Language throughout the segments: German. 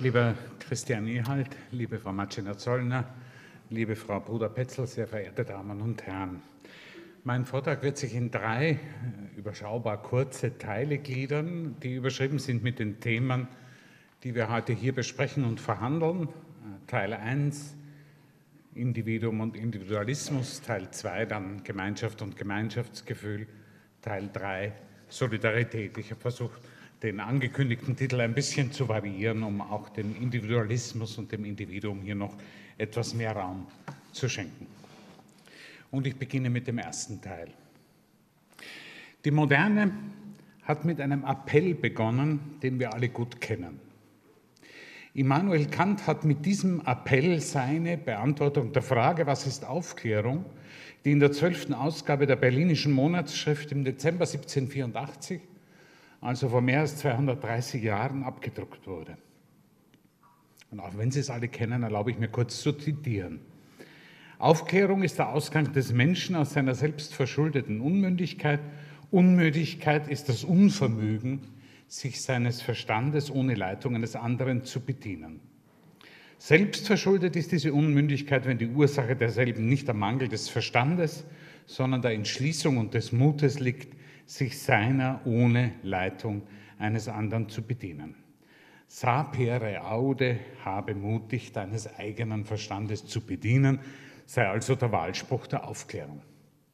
Lieber Christian Ehalt, liebe Frau Matschiner-Zollner, liebe Frau Bruder-Petzel, sehr verehrte Damen und Herren. Mein Vortrag wird sich in 3 überschaubar kurze Teile gliedern, die überschrieben sind mit den Themen, die wir heute hier besprechen und verhandeln. Teil 1, Individuum und Individualismus, Teil 2 dann Gemeinschaft und Gemeinschaftsgefühl, Teil 3 Solidarität. Ich habe versucht, den angekündigten Titel ein bisschen zu variieren, um auch dem Individualismus und dem Individuum hier noch etwas mehr Raum zu schenken. Und ich beginne mit dem ersten Teil. Die Moderne hat mit einem Appell begonnen, den wir alle gut kennen. Immanuel Kant hat mit diesem Appell seine Beantwortung der Frage, was ist Aufklärung, die in der 12. Ausgabe der Berlinischen Monatsschrift im Dezember 1784, also vor mehr als 230 Jahren, abgedruckt wurde. Und auch wenn Sie es alle kennen, erlaube ich mir kurz zu zitieren. Aufklärung ist der Ausgang des Menschen aus seiner selbstverschuldeten Unmündigkeit. Unmündigkeit ist das Unvermögen, sich seines Verstandes ohne Leitung eines anderen zu bedienen. Selbstverschuldet ist diese Unmündigkeit, wenn die Ursache derselben nicht am Mangel des Verstandes, sondern der Entschließung und des Mutes liegt, sich seiner ohne Leitung eines anderen zu bedienen. Sapere aude, habe Mut, dich deines eigenen Verstandes zu bedienen, sei also der Wahlspruch der Aufklärung.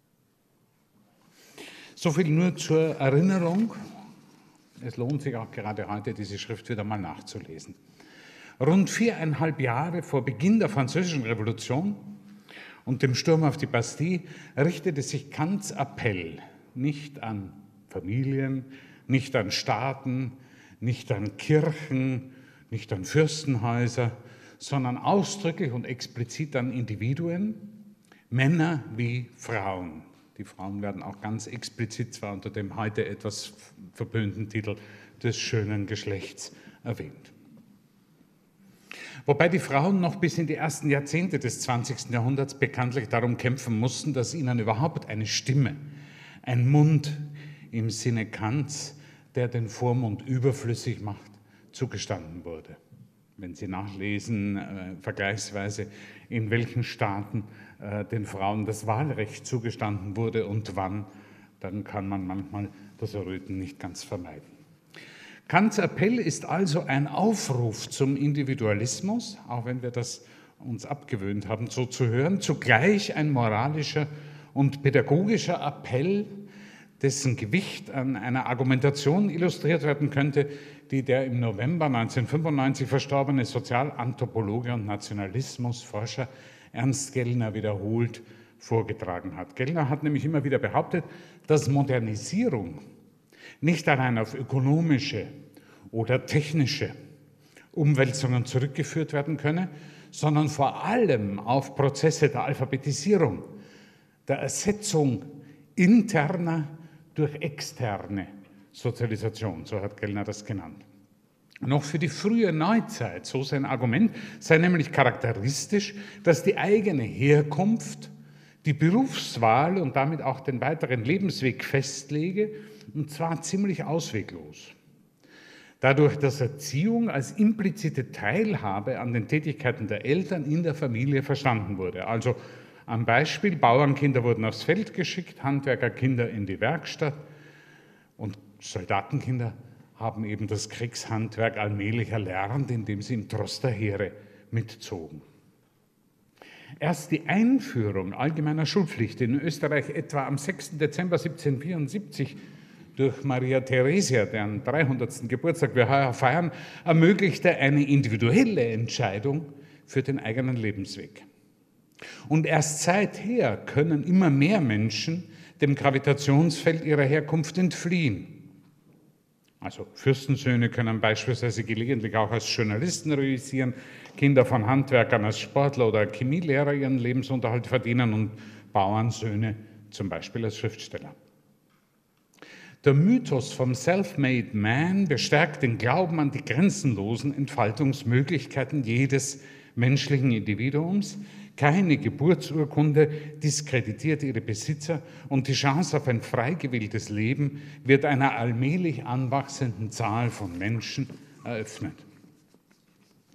So viel nur zur Erinnerung. Es lohnt sich auch gerade heute, diese Schrift wieder mal nachzulesen. Rund 4,5 Jahre vor Beginn der Französischen Revolution und dem Sturm auf die Bastille richtete sich Kants Appell nicht an Familien, nicht an Staaten, nicht an Kirchen, nicht an Fürstenhäuser, sondern ausdrücklich und explizit an Individuen, Männer wie Frauen. Die Frauen werden auch ganz explizit zwar unter dem heute etwas verpönten Titel des schönen Geschlechts erwähnt. Wobei die Frauen noch bis in die ersten Jahrzehnte des 20. Jahrhunderts bekanntlich darum kämpfen mussten, dass ihnen überhaupt eine Stimme, ein Mund im Sinne Kants, der den Vormund überflüssig macht, zugestanden wurde. Wenn Sie nachlesen, vergleichsweise, in welchen Staaten den Frauen das Wahlrecht zugestanden wurde und wann, dann kann man manchmal das Erröten nicht ganz vermeiden. Kants Appell ist also ein Aufruf zum Individualismus, auch wenn wir das uns abgewöhnt haben, so zu hören, zugleich ein moralischer und pädagogischer Appell, dessen Gewicht an einer Argumentation illustriert werden könnte, die der im November 1995 verstorbene Sozialanthropologe und Nationalismusforscher Ernst Gellner wiederholt vorgetragen hat. Gellner hat nämlich immer wieder behauptet, dass Modernisierung nicht allein auf ökonomische oder technische Umwälzungen zurückgeführt werden könne, sondern vor allem auf Prozesse der Alphabetisierung, der Ersetzung interner durch externe Sozialisation, so hat Gellner das genannt. Noch für die frühe Neuzeit, so sein Argument, sei nämlich charakteristisch, dass die eigene Herkunft die Berufswahl und damit auch den weiteren Lebensweg festlege, und zwar ziemlich ausweglos. Dadurch, dass Erziehung als implizite Teilhabe an den Tätigkeiten der Eltern in der Familie verstanden wurde. Also am Beispiel, Bauernkinder wurden aufs Feld geschickt, Handwerkerkinder in die Werkstatt und Soldatenkinder haben eben das Kriegshandwerk allmählich erlernt, indem sie im Tross der Heere mitzogen. Erst die Einführung allgemeiner Schulpflicht in Österreich etwa am 6. Dezember 1774 durch Maria Theresia, deren 300. Geburtstag wir heuer feiern, ermöglichte eine individuelle Entscheidung für den eigenen Lebensweg. Und erst seither können immer mehr Menschen dem Gravitationsfeld ihrer Herkunft entfliehen. Also Fürstensöhne können beispielsweise gelegentlich auch als Journalisten realisieren, Kinder von Handwerkern als Sportler oder Chemielehrer ihren Lebensunterhalt verdienen und Bauernsöhne zum Beispiel als Schriftsteller. Der Mythos vom Self-Made Man bestärkt den Glauben an die grenzenlosen Entfaltungsmöglichkeiten jedes menschlichen Individuums. Keine Geburtsurkunde diskreditiert ihre Besitzer und die Chance auf ein frei gewähltes Leben wird einer allmählich anwachsenden Zahl von Menschen eröffnet.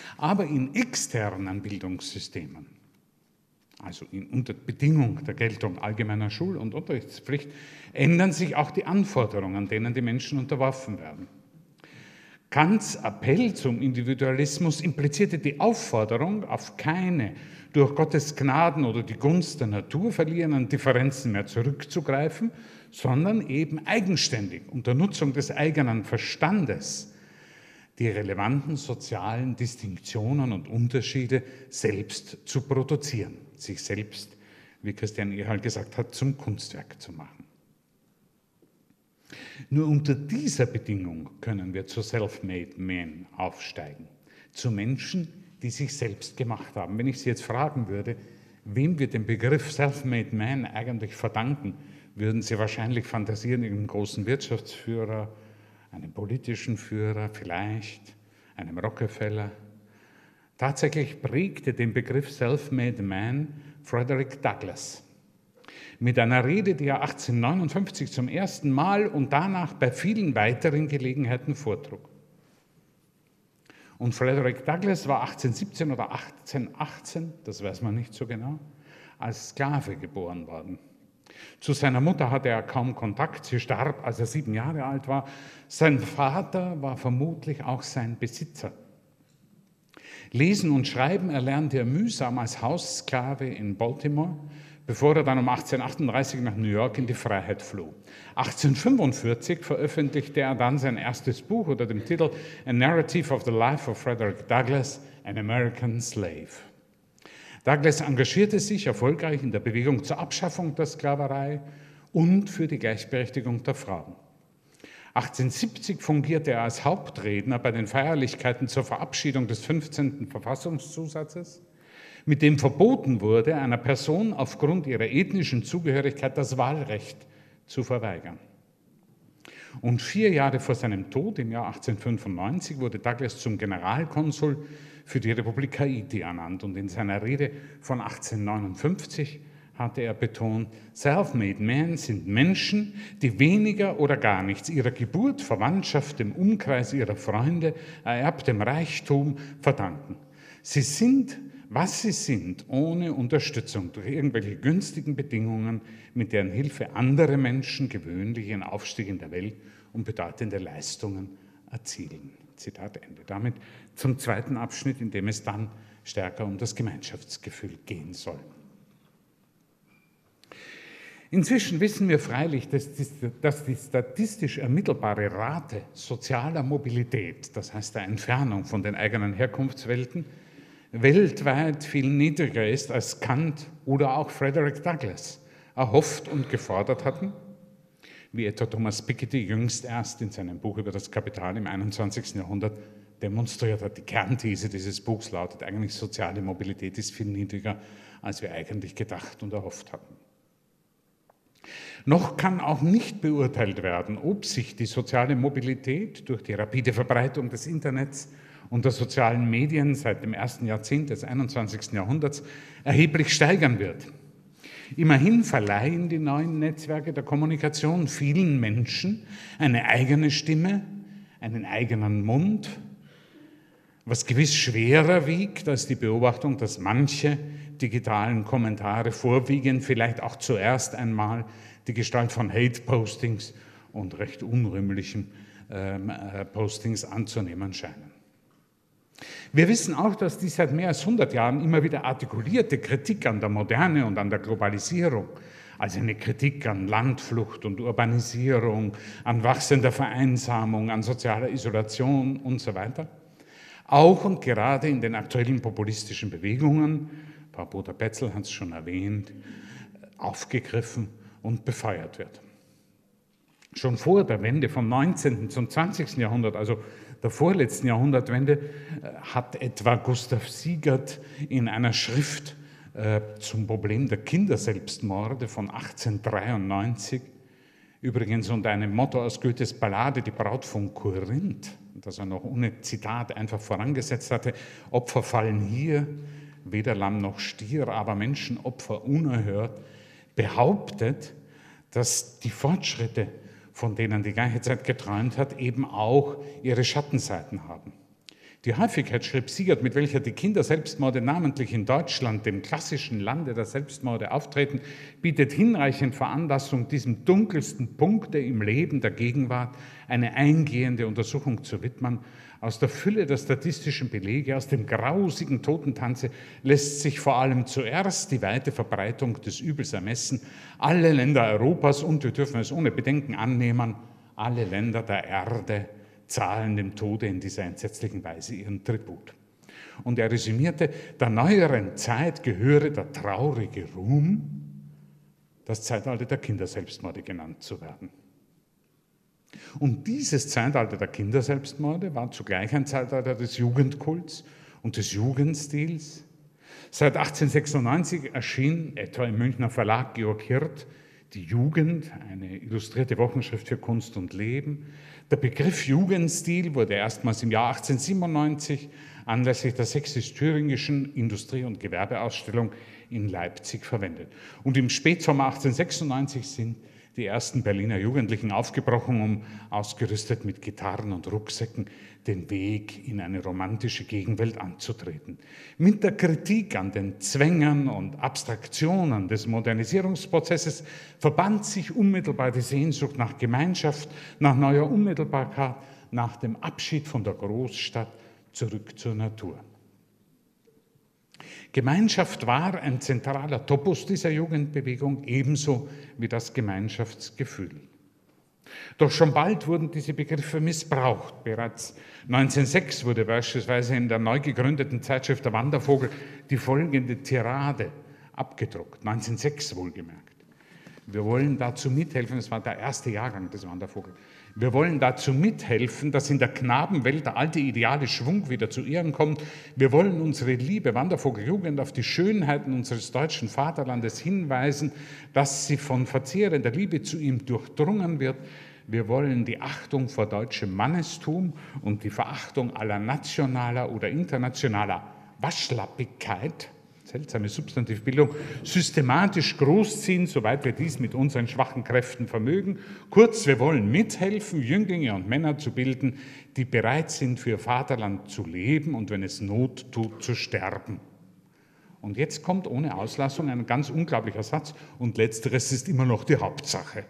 Aber in externen Bildungssystemen, also unter Bedingung der Geltung allgemeiner Schul- und Unterrichtspflicht, ändern sich auch die Anforderungen, denen die Menschen unterworfen werden. Kants Appell zum Individualismus implizierte die Aufforderung, auf keine durch Gottes Gnaden oder die Gunst der Natur verliehenen Differenzen mehr zurückzugreifen, sondern eben eigenständig unter Nutzung des eigenen Verstandes die relevanten sozialen Distinktionen und Unterschiede selbst zu produzieren, sich selbst, wie Christian Ehal gesagt hat, zum Kunstwerk zu machen. Nur unter dieser Bedingung können wir zu Self-Made Men aufsteigen, zu Menschen, die sich selbst gemacht haben. Wenn ich Sie jetzt fragen würde, wem wir den Begriff Self-Made Man eigentlich verdanken, würden Sie wahrscheinlich fantasieren, irgendeinen großen Wirtschaftsführer, einem politischen Führer, vielleicht einem Rockefeller. Tatsächlich prägte den Begriff Self-Made Man Frederick Douglass mit einer Rede, die er 1859 zum ersten Mal und danach bei vielen weiteren Gelegenheiten vortrug. Und Frederick Douglass war 1817 oder 1818, das weiß man nicht so genau, als Sklave geboren worden. Zu seiner Mutter hatte er kaum Kontakt, sie starb, als er 7 Jahre alt war. Sein Vater war vermutlich auch sein Besitzer. Lesen und Schreiben erlernte er mühsam als Haussklave in Baltimore, bevor er dann um 1838 nach New York in die Freiheit floh. 1845 veröffentlichte er dann sein erstes Buch unter dem Titel A Narrative of the Life of Frederick Douglass, an American Slave. Douglass engagierte sich erfolgreich in der Bewegung zur Abschaffung der Sklaverei und für die Gleichberechtigung der Frauen. 1870 fungierte er als Hauptredner bei den Feierlichkeiten zur Verabschiedung des 15. Verfassungszusatzes, mit dem verboten wurde, einer Person aufgrund ihrer ethnischen Zugehörigkeit das Wahlrecht zu verweigern. Und 4 Jahre vor seinem Tod, im Jahr 1895, wurde Douglass zum Generalkonsul für die Republik Haiti ernannt. Und in seiner Rede von 1859 hatte er betont, Self-Made Men sind Menschen, die weniger oder gar nichts ihrer Geburt, Verwandtschaft, dem Umkreis ihrer Freunde, ererbtem Reichtum verdanken. Sie sind, was sie sind, ohne Unterstützung durch irgendwelche günstigen Bedingungen, mit deren Hilfe andere Menschen gewöhnlich ihren Aufstieg in der Welt und bedeutende Leistungen erzielen. Zitat Ende. Damit zum zweiten Abschnitt, in dem es dann stärker um das Gemeinschaftsgefühl gehen soll. Inzwischen wissen wir freilich, dass die statistisch ermittelbare Rate sozialer Mobilität, das heißt der Entfernung von den eigenen Herkunftswelten, weltweit viel niedriger ist, als Kant oder auch Frederick Douglass erhofft und gefordert hatten, wie etwa Thomas Piketty jüngst erst in seinem Buch über das Kapital im 21. Jahrhundert demonstriert hat. Die Kernthese dieses Buchs lautet eigentlich, soziale Mobilität ist viel niedriger, als wir eigentlich gedacht und erhofft hatten. Noch kann auch nicht beurteilt werden, ob sich die soziale Mobilität durch die rapide Verbreitung des Internets und der sozialen Medien seit dem ersten Jahrzehnt des 21. Jahrhunderts erheblich steigern wird. Immerhin verleihen die neuen Netzwerke der Kommunikation vielen Menschen eine eigene Stimme, einen eigenen Mund, was gewiss schwerer wiegt als die Beobachtung, dass manche digitalen Kommentare vorwiegend vielleicht auch zuerst einmal die Gestalt von Hate-Postings und recht unrühmlichen Postings anzunehmen scheinen. Wir wissen auch, dass die seit mehr als 100 Jahren immer wieder artikulierte Kritik an der Moderne und an der Globalisierung, also eine Kritik an Landflucht und Urbanisierung, an wachsender Vereinsamung, an sozialer Isolation und so weiter, auch und gerade in den aktuellen populistischen Bewegungen, Frau Boder-Petzl hat es schon erwähnt, aufgegriffen und befeuert wird. Schon vor der Wende vom 19. zum 20. Jahrhundert, also der vorletzten Jahrhundertwende, hat etwa Gustav Siegert in einer Schrift zum Problem der Kinderselbstmorde von 1893, übrigens unter einem Motto aus Goethes Ballade Die Braut von Korinth, das er noch ohne Zitat einfach vorangesetzt hatte, Opfer fallen hier, weder Lamm noch Stier, aber Menschenopfer unerhört, behauptet, dass die Fortschritte, von denen die ganze Zeit geträumt hat, eben auch ihre Schattenseiten haben. Die Häufigkeit, schrieb Siegert, mit welcher die Kinderselbstmorde namentlich in Deutschland, dem klassischen Lande der Selbstmorde, auftreten, bietet hinreichend Veranlassung, diesem dunkelsten Punkte im Leben der Gegenwart eine eingehende Untersuchung zu widmen. Aus der Fülle der statistischen Belege, aus dem grausigen Totentanze lässt sich vor allem zuerst die weite Verbreitung des Übels ermessen. Alle Länder Europas, und wir dürfen es ohne Bedenken annehmen, alle Länder der Erde zahlen dem Tode in dieser entsetzlichen Weise ihren Tribut. Und er resümierte, der neueren Zeit gehöre der traurige Ruhm, das Zeitalter der Kinderselbstmorde genannt zu werden. Und dieses Zeitalter der Kinderselbstmorde war zugleich ein Zeitalter des Jugendkults und des Jugendstils. Seit 1896 erschien etwa im Münchner Verlag Georg Hirt die Jugend, eine illustrierte Wochenschrift für Kunst und Leben. Der Begriff Jugendstil wurde erstmals im Jahr 1897 anlässlich der sächsisch-thüringischen Industrie- und Gewerbeausstellung in Leipzig verwendet. Und im Spätsommer 1896 sind die ersten Berliner Jugendlichen aufgebrochen, um ausgerüstet mit Gitarren und Rucksäcken den Weg in eine romantische Gegenwelt anzutreten. Mit der Kritik an den Zwängen und Abstraktionen des Modernisierungsprozesses verband sich unmittelbar die Sehnsucht nach Gemeinschaft, nach neuer Unmittelbarkeit, nach dem Abschied von der Großstadt zurück zur Natur. Gemeinschaft war ein zentraler Topos dieser Jugendbewegung, ebenso wie das Gemeinschaftsgefühl. Doch schon bald wurden diese Begriffe missbraucht. Bereits 1906 wurde beispielsweise in der neu gegründeten Zeitschrift Der Wandervogel die folgende Tirade abgedruckt, 1906 wohlgemerkt. Wir wollen dazu mithelfen, es war der erste Jahrgang des Wandervogel, wir wollen dazu mithelfen, dass in der Knabenwelt der alte ideale Schwung wieder zu Ehren kommt. Wir wollen unsere liebe Wandervogeljugend auf die Schönheiten unseres deutschen Vaterlandes hinweisen, dass sie von verzehrender Liebe zu ihm durchdrungen wird. Wir wollen die Achtung vor deutschem Mannestum und die Verachtung aller nationaler oder internationaler Waschlappigkeit, seltsame Substantivbildung, systematisch großziehen, soweit wir dies mit unseren schwachen Kräften vermögen. Kurz, wir wollen mithelfen, Jünglinge und Männer zu bilden, die bereit sind, für ihr Vaterland zu leben und, wenn es Not tut, zu sterben. Und jetzt kommt ohne Auslassung ein ganz unglaublicher Satz, und letzteres ist immer noch die Hauptsache.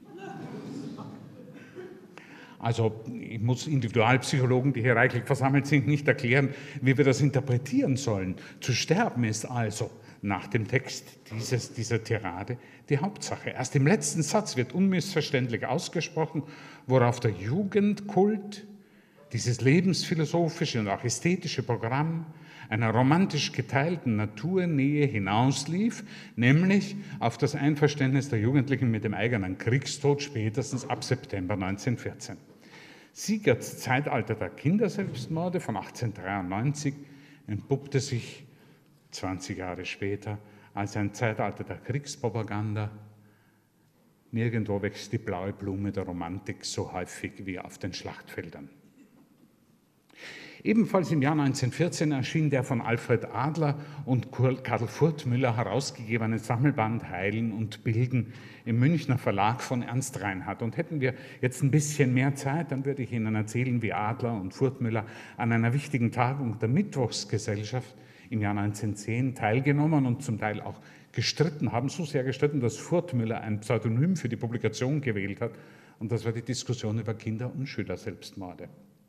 Also ich muss Individualpsychologen, die hier reichlich versammelt sind, nicht erklären, wie wir das interpretieren sollen. Zu sterben ist also nach dem Text dieser Tirade die Hauptsache. Erst im letzten Satz wird unmissverständlich ausgesprochen, worauf der Jugendkult, dieses lebensphilosophische und auch ästhetische Programm einer romantisch geteilten Naturnähe hinauslief, nämlich auf das Einverständnis der Jugendlichen mit dem eigenen Kriegstod spätestens ab September 1914. Siegerts Zeitalter der Kinderselbstmorde von 1893 entpuppte sich 20 Jahre später als ein Zeitalter der Kriegspropaganda. Nirgendwo wächst die blaue Blume der Romantik so häufig wie auf den Schlachtfeldern. Ebenfalls im Jahr 1914 erschien der von Alfred Adler und Karl Furtmüller herausgegebene Sammelband Heilen und Bilden im Münchner Verlag von Ernst Reinhardt. Und hätten wir jetzt ein bisschen mehr Zeit, dann würde ich Ihnen erzählen, wie Adler und Furtmüller an einer wichtigen Tagung der Mittwochsgesellschaft im Jahr 1910 teilgenommen und zum Teil auch gestritten haben, so sehr gestritten, dass Furtmüller ein Pseudonym für die Publikation gewählt hat. Und das war die Diskussion über Kinder- und Schülerselbstmorde.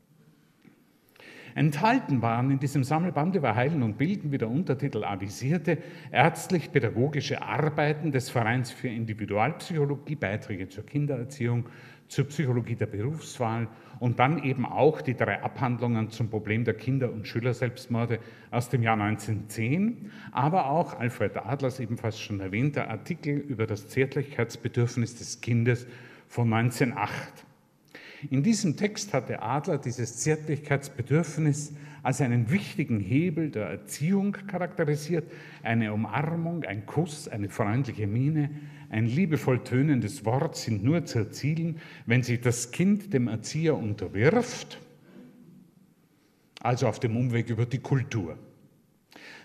Enthalten waren in diesem Sammelband über Heilen und Bilden, wie der Untertitel avisierte, ärztlich-pädagogische Arbeiten des Vereins für Individualpsychologie, Beiträge zur Kindererziehung, zur Psychologie der Berufswahl und dann eben auch die 3 Abhandlungen zum Problem der Kinder- und Schülerselbstmorde aus dem Jahr 1910, aber auch Alfred Adlers ebenfalls schon erwähnter Artikel über das Zärtlichkeitsbedürfnis des Kindes von 1908. In diesem Text hatte Adler dieses Zärtlichkeitsbedürfnis als einen wichtigen Hebel der Erziehung charakterisiert. Eine Umarmung, ein Kuss, eine freundliche Miene, ein liebevoll tönendes Wort sind nur zu erzielen, wenn sich das Kind dem Erzieher unterwirft, also auf dem Umweg über die Kultur.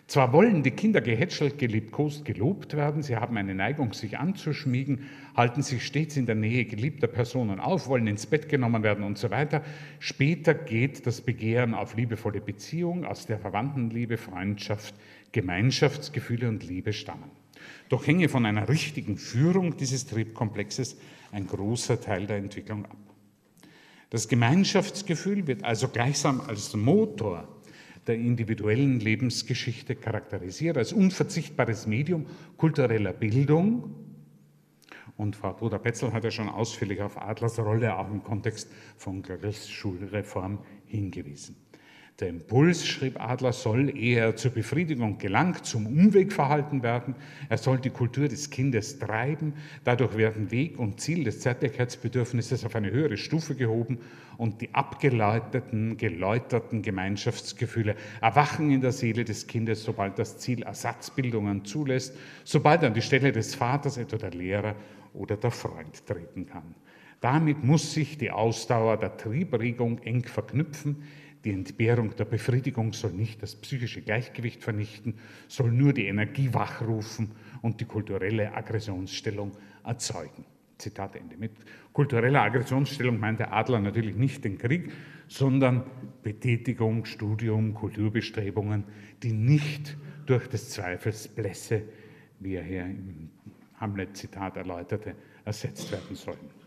Zwar wollen die Kinder gehätschelt, geliebkost, gelobt werden, sie haben eine Neigung, sich anzuschmiegen, halten sich stets in der Nähe geliebter Personen auf, wollen ins Bett genommen werden und so weiter. Später geht das Begehren auf liebevolle Beziehung, aus der Verwandtenliebe, Freundschaft, Gemeinschaftsgefühle und Liebe stammen. Doch hänge von einer richtigen Führung dieses Triebkomplexes ein großer Teil der Entwicklung ab. Das Gemeinschaftsgefühl wird also gleichsam als Motor der individuellen Lebensgeschichte charakterisiert, als unverzichtbares Medium kultureller Bildung. Und Frau Bruder-Betzel hat ja schon ausführlich auf Adlers Rolle auch im Kontext von Glöckels Schulreform hingewiesen. Der Impuls, schrieb Adler, soll, ehe er zur Befriedigung gelangt, zum Umwegverhalten werden. Er soll die Kultur des Kindes treiben. Dadurch werden Weg und Ziel des Zärtlichkeitsbedürfnisses auf eine höhere Stufe gehoben und die abgeläuterten Gemeinschaftsgefühle erwachen in der Seele des Kindes, sobald das Ziel Ersatzbildungen zulässt, sobald an die Stelle des Vaters etwa der Lehrer oder der Freund treten kann. Damit muss sich die Ausdauer der Triebregung eng verknüpfen. Die Entbehrung der Befriedigung soll nicht das psychische Gleichgewicht vernichten, soll nur die Energie wachrufen und die kulturelle Aggressionsstellung erzeugen. Zitat Ende. Mit kultureller Aggressionsstellung meint der Adler natürlich nicht den Krieg, sondern Betätigung, Studium, Kulturbestrebungen, die nicht durch des Zweifels Blässe, wie er hier im Hamlet-Zitat erläuterte, ersetzt werden sollen.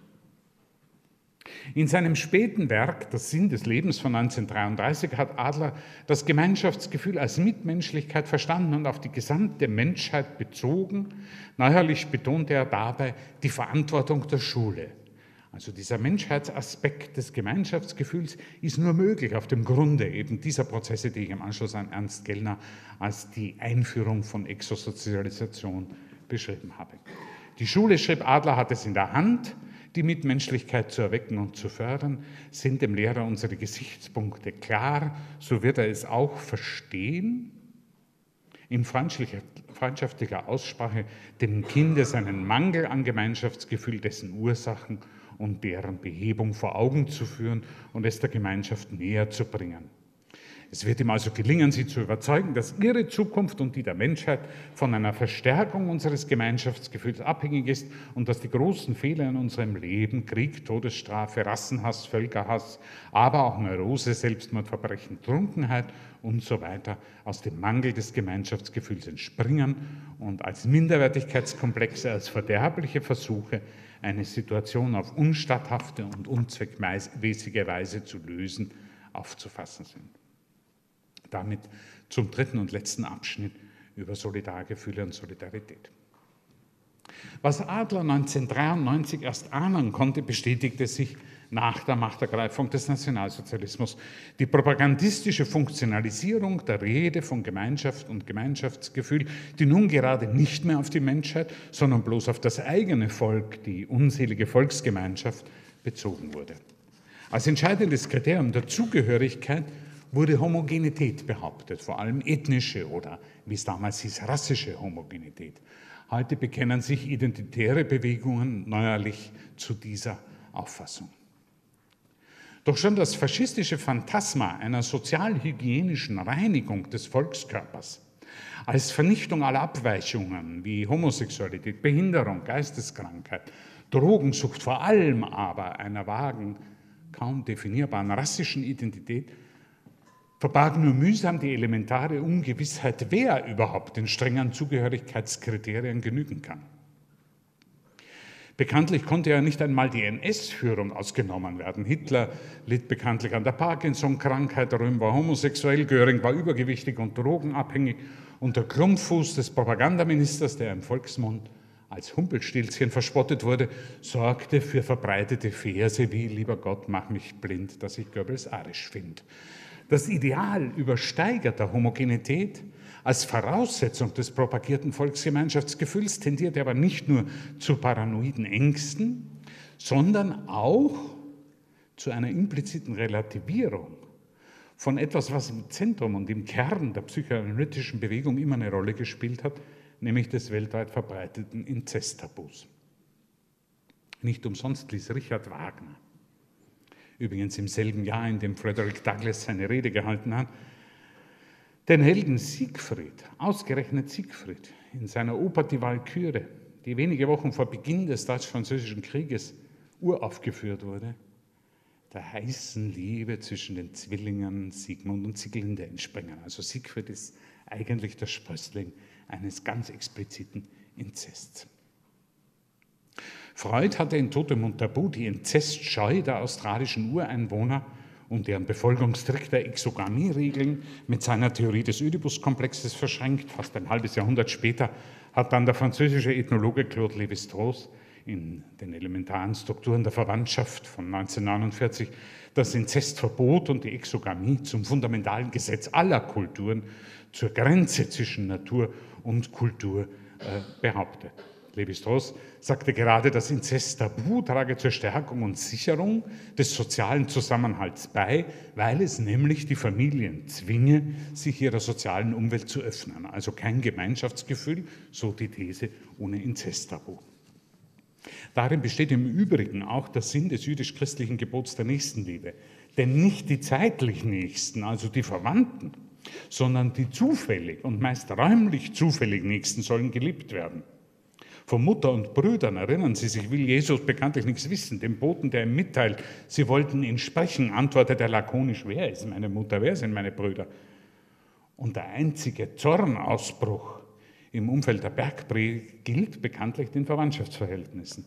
In seinem späten Werk »Das Sinn des Lebens« von 1933 hat Adler das Gemeinschaftsgefühl als Mitmenschlichkeit verstanden und auf die gesamte Menschheit bezogen. Neuerlich betonte er dabei die Verantwortung der Schule. Also dieser Menschheitsaspekt des Gemeinschaftsgefühls ist nur möglich auf dem Grunde eben dieser Prozesse, die ich im Anschluss an Ernst Gellner als die Einführung von Exosozialisation beschrieben habe. Die Schule, schrieb Adler, hat es in der Hand, die Mitmenschlichkeit zu erwecken und zu fördern. Sind dem Lehrer unsere Gesichtspunkte klar, so wird er es auch verstehen. In freundschaftlicher Aussprache dem Kinde seinen Mangel an Gemeinschaftsgefühl, dessen Ursachen und deren Behebung vor Augen zu führen und es der Gemeinschaft näher zu bringen. Es wird ihm also gelingen, sie zu überzeugen, dass ihre Zukunft und die der Menschheit von einer Verstärkung unseres Gemeinschaftsgefühls abhängig ist und dass die großen Fehler in unserem Leben, Krieg, Todesstrafe, Rassenhass, Völkerhass, aber auch Neurose, Selbstmordverbrechen, Trunkenheit und so weiter aus dem Mangel des Gemeinschaftsgefühls entspringen und als Minderwertigkeitskomplexe, als verderbliche Versuche, eine Situation auf unstatthafte und unzweckmäßige Weise zu lösen, aufzufassen sind. Damit zum dritten und letzten Abschnitt über Solidargefühle und Solidarität. Was Adler 1993 erst ahnen konnte, bestätigte sich nach der Machtergreifung des Nationalsozialismus. Die propagandistische Funktionalisierung der Rede von Gemeinschaft und Gemeinschaftsgefühl, die nun gerade nicht mehr auf die Menschheit, sondern bloß auf das eigene Volk, die unselige Volksgemeinschaft, bezogen wurde. Als entscheidendes Kriterium der Zugehörigkeit wurde Homogenität behauptet, vor allem ethnische oder, wie es damals hieß, rassische Homogenität. Heute bekennen sich identitäre Bewegungen neuerlich zu dieser Auffassung. Doch schon das faschistische Phantasma einer sozialhygienischen Reinigung des Volkskörpers als Vernichtung aller Abweichungen wie Homosexualität, Behinderung, Geisteskrankheit, Drogensucht, vor allem aber einer vagen, kaum definierbaren rassischen Identität, verbarg nur mühsam die elementare Ungewissheit, wer überhaupt den strengen Zugehörigkeitskriterien genügen kann. Bekanntlich konnte ja nicht einmal die NS-Führung ausgenommen werden. Hitler litt bekanntlich an der Parkinson-Krankheit, Röhm war homosexuell, Göring war übergewichtig und drogenabhängig und der Klumpfuß des Propagandaministers, der im Volksmund als Humpelstilzchen verspottet wurde, sorgte für verbreitete Verse wie »Lieber Gott, mach mich blind, dass ich Goebbels arisch find«. Das Ideal übersteigerter Homogenität als Voraussetzung des propagierten Volksgemeinschaftsgefühls tendierte aber nicht nur zu paranoiden Ängsten, sondern auch zu einer impliziten Relativierung von etwas, was im Zentrum und im Kern der psychoanalytischen Bewegung immer eine Rolle gespielt hat, nämlich des weltweit verbreiteten Inzesttabus. Nicht umsonst ließ Richard Wagner, übrigens im selben Jahr, in dem Frederick Douglass seine Rede gehalten hat, Den Helden Siegfried, ausgerechnet Siegfried, in seiner Oper Die Walküre, die wenige Wochen vor Beginn des Deutsch-Französischen Krieges uraufgeführt wurde, der heißen Liebe zwischen den Zwillingen Siegmund und Sieglinde entspringen. Also Siegfried ist eigentlich der Sprössling eines ganz expliziten Inzests. Freud hatte in Totem und Tabu die Inzestscheu der australischen Ureinwohner und deren Befolgung strikter Exogamie-Regeln mit seiner Theorie des Oedipus-Komplexes verschränkt. Fast ein halbes Jahrhundert später hat dann der französische Ethnologe Claude Lévi-Strauss in den elementaren Strukturen der Verwandtschaft von 1949 das Inzestverbot und die Exogamie zum fundamentalen Gesetz aller Kulturen, zur Grenze zwischen Natur und Kultur behauptet. Lévi-Strauss sagte gerade, das Inzesttabu trage zur Stärkung und Sicherung des sozialen Zusammenhalts bei, weil es nämlich die Familien zwinge, sich ihrer sozialen Umwelt zu öffnen. Also kein Gemeinschaftsgefühl, so die These, ohne Inzesttabu. Darin besteht im Übrigen auch der Sinn des jüdisch-christlichen Gebots der Nächstenliebe. Denn nicht die zeitlich Nächsten, also die Verwandten, sondern die zufällig und meist räumlich zufällig Nächsten sollen geliebt werden. Von Mutter und Brüdern, erinnern Sie sich, will Jesus bekanntlich nichts wissen. Dem Boten, der ihm mitteilt, sie wollten ihn sprechen, antwortet er lakonisch, wer ist meine Mutter, wer sind meine Brüder? Und der einzige Zornausbruch im Umfeld der Bergpredigt gilt bekanntlich den Verwandtschaftsverhältnissen.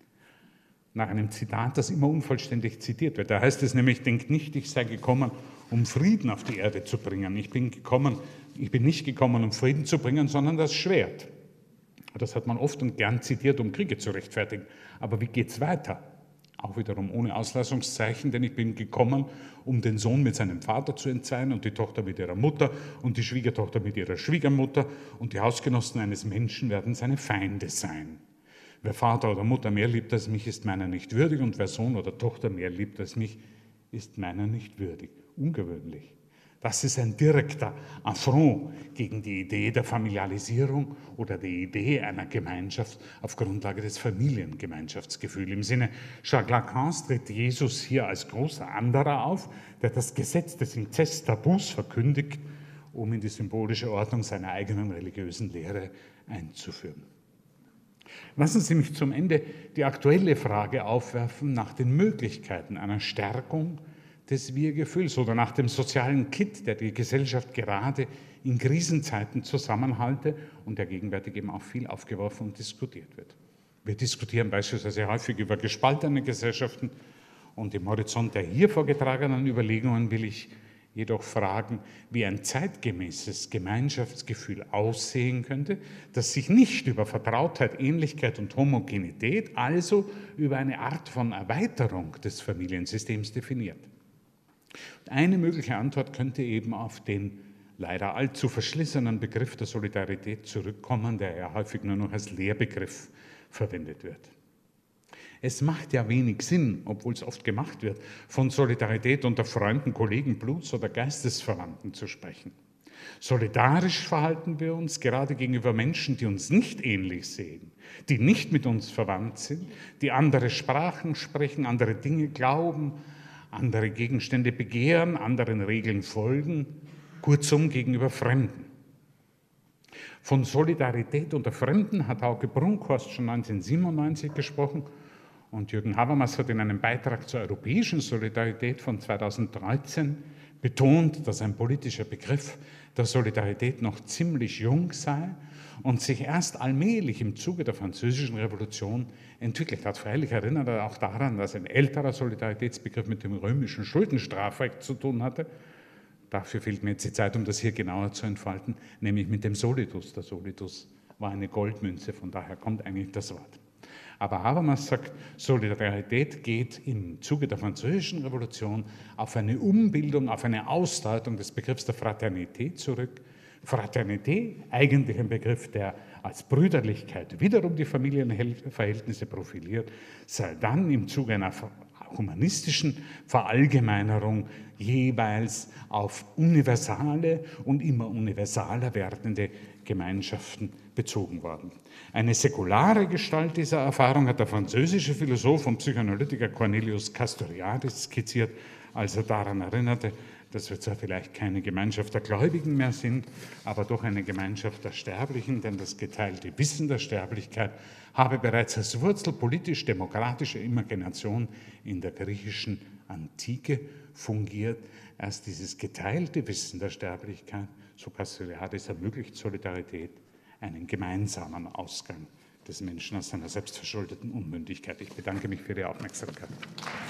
Nach einem Zitat, das immer unvollständig zitiert wird. Da heißt es nämlich, denkt nicht, ich sei gekommen, um Frieden auf die Erde zu bringen. Ich bin nicht gekommen, um Frieden zu bringen, sondern das Schwert. Das hat man oft und gern zitiert, um Kriege zu rechtfertigen. Aber wie geht es weiter? Auch wiederum ohne Auslassungszeichen, denn ich bin gekommen, um den Sohn mit seinem Vater zu entzweien und die Tochter mit ihrer Mutter und die Schwiegertochter mit ihrer Schwiegermutter und die Hausgenossen eines Menschen werden seine Feinde sein. Wer Vater oder Mutter mehr liebt als mich, ist meiner nicht würdig und wer Sohn oder Tochter mehr liebt als mich, ist meiner nicht würdig. Ungewöhnlich. Das ist ein direkter Affront gegen die Idee der Familialisierung oder die Idee einer Gemeinschaft auf Grundlage des Familiengemeinschaftsgefühls. Im Sinne Jacques Lacans tritt Jesus hier als großer Anderer auf, der das Gesetz des Inzesttabus verkündigt, um in die symbolische Ordnung seiner eigenen religiösen Lehre einzuführen. Lassen Sie mich zum Ende die aktuelle Frage aufwerfen nach den Möglichkeiten einer Stärkung des Wir-Gefühls oder nach dem sozialen Kit, der die Gesellschaft gerade in Krisenzeiten zusammenhalte und der gegenwärtig eben auch viel aufgeworfen und diskutiert wird. Wir diskutieren beispielsweise häufig über gespaltene Gesellschaften und im Horizont der hier vorgetragenen Überlegungen will ich jedoch fragen, wie ein zeitgemäßes Gemeinschaftsgefühl aussehen könnte, das sich nicht über Vertrautheit, Ähnlichkeit und Homogenität, also über eine Art von Erweiterung des Familiensystems definiert. Eine mögliche Antwort könnte eben auf den leider allzu verschlissenen Begriff der Solidarität zurückkommen, der ja häufig nur noch als Lehrbegriff verwendet wird. Es macht ja wenig Sinn, obwohl es oft gemacht wird, von Solidarität unter Freunden, Kollegen, Bluts- oder Geistesverwandten zu sprechen. Solidarisch verhalten wir uns gerade gegenüber Menschen, die uns nicht ähnlich sehen, die nicht mit uns verwandt sind, die andere Sprachen sprechen, andere Dinge glauben, andere Gegenstände begehren, anderen Regeln folgen, kurzum gegenüber Fremden. Von Solidarität unter Fremden hat Hauke Brunkhorst schon 1997 gesprochen und Jürgen Habermas hat in einem Beitrag zur europäischen Solidarität von 2013 betont, dass ein politischer Begriff der Solidarität noch ziemlich jung sei und sich erst allmählich im Zuge der Französischen Revolution entwickelt hat. Freilich erinnert er auch daran, dass ein älterer Solidaritätsbegriff mit dem römischen Schuldenstrafrecht zu tun hatte. Dafür fehlt mir jetzt die Zeit, um das hier genauer zu entfalten, nämlich mit dem Solidus. Der Solidus war eine Goldmünze, von daher kommt eigentlich das Wort. Aber Habermas sagt, Solidarität geht im Zuge der Französischen Revolution auf eine Umbildung, auf eine Ausdeutung des Begriffs der Fraternität zurück. Fraternität, eigentlich ein Begriff, der als Brüderlichkeit wiederum die Familienverhältnisse profiliert, sei dann im Zuge einer humanistischen Verallgemeinerung jeweils auf universale und immer universaler werdende Gemeinschaften bezogen worden. Eine säkulare Gestalt dieser Erfahrung hat der französische Philosoph und Psychoanalytiker Cornelius Castoriadis skizziert, als er daran erinnerte, dass wir zwar vielleicht keine Gemeinschaft der Gläubigen mehr sind, aber doch eine Gemeinschaft der Sterblichen, denn das geteilte Wissen der Sterblichkeit habe bereits als Wurzel politisch-demokratischer Imagination in der griechischen Antike fungiert. Erst dieses geteilte Wissen der Sterblichkeit, so Castoriadis, ermöglicht Solidarität, einen gemeinsamen Ausgang des Menschen aus seiner selbstverschuldeten Unmündigkeit. Ich bedanke mich für Ihre Aufmerksamkeit.